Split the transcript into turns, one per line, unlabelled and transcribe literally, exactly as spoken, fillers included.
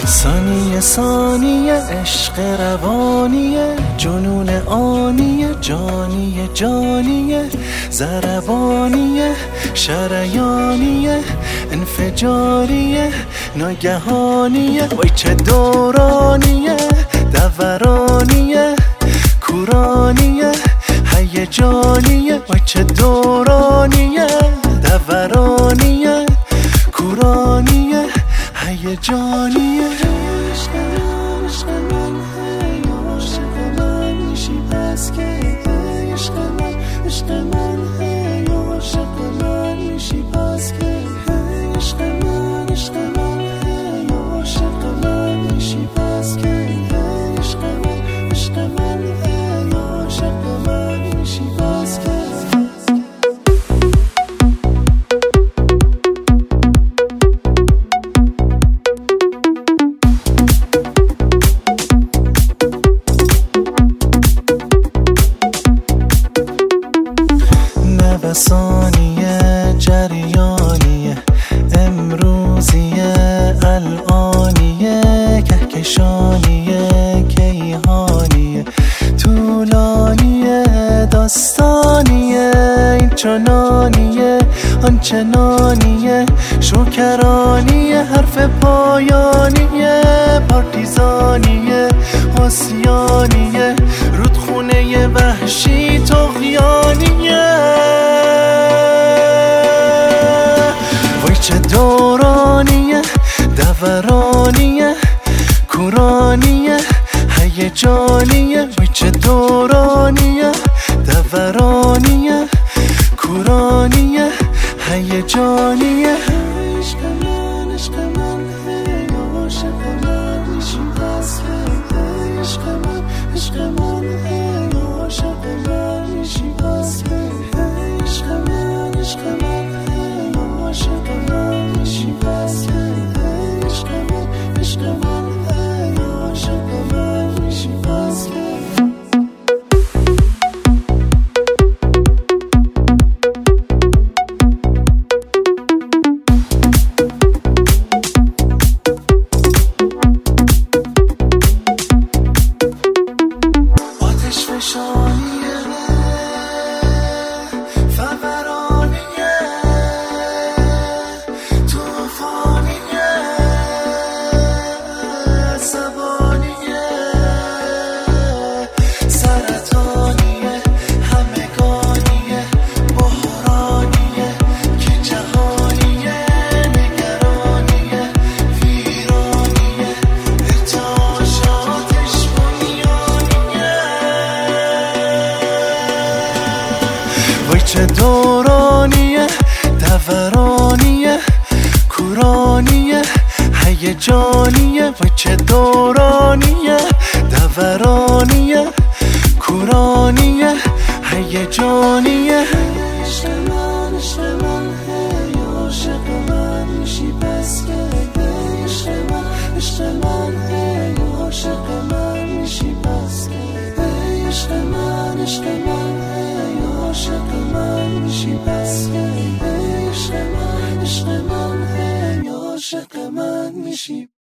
ثانیه ثانیه عشق روانیه، جنون آنیه، جانیه جانیه، ضربانیه، شریانیه، انفجاریه، ناگهانیه. وای چه دورانیه، دورانیه، کورانیه، هیجانیه. وای چه دورانیه، دورانیه، کورانیه، هیجانیه. عشق من، عشق من، هی عاشق من میشی پس کی؟ عشق من، عشق من، هی عاشق من میشی پس کی؟ عشق من، عشق من، هی عاشق من میشی پس کی؟ عشق من، عشق من، هی عاشق من میشی پس کی؟ نوسانیه، جریانیه، امروزیه، الانیه، کهکشانیه، کیهانیه، طولانیه، داستانیه، این چنانیه، آنچنانیه، شوکرانیه، حرف پایانیه، پارتیزانیه، آسیانیه، رودخونه وحشی، طغیانیه. وای چه دورانیه، دورانیه، کورانیه، هیجانیه. وای چه دورانیه، دورانیه، کورانیه، هیجانیه. عشق من، عشق من، هی عاشق من میشی پس کی؟ عشق من، عشق من، هی عاشق من میشی پس کی؟ عشق من، عشق من، هی عاشق من میشی پس کی؟ عشق من، عشق من، هی عاشق من میشی پس کی؟ فشانیه، فورانیه، توفانیه، عصبانیه، سرطانیه، همگانیه، بحرانیه، که جهانیه، نگرانیه، ویرانیه، ارتعاشاتش بنیانیه. وای چه دورانیه، دورانیه، کورانیه، هیجانیه. وای چه دورانیه، دورانیه، کورانیه، هیجانیه. عشق من، عشق من، هی عاشق من میشی پس کی؟ عشق من، عشق من، هی عاشق من میشی پس کی؟ عشق من، عشق من، هی عاشق من میشی پس کی؟ عشق من، عشق من، هی عاشق من میشی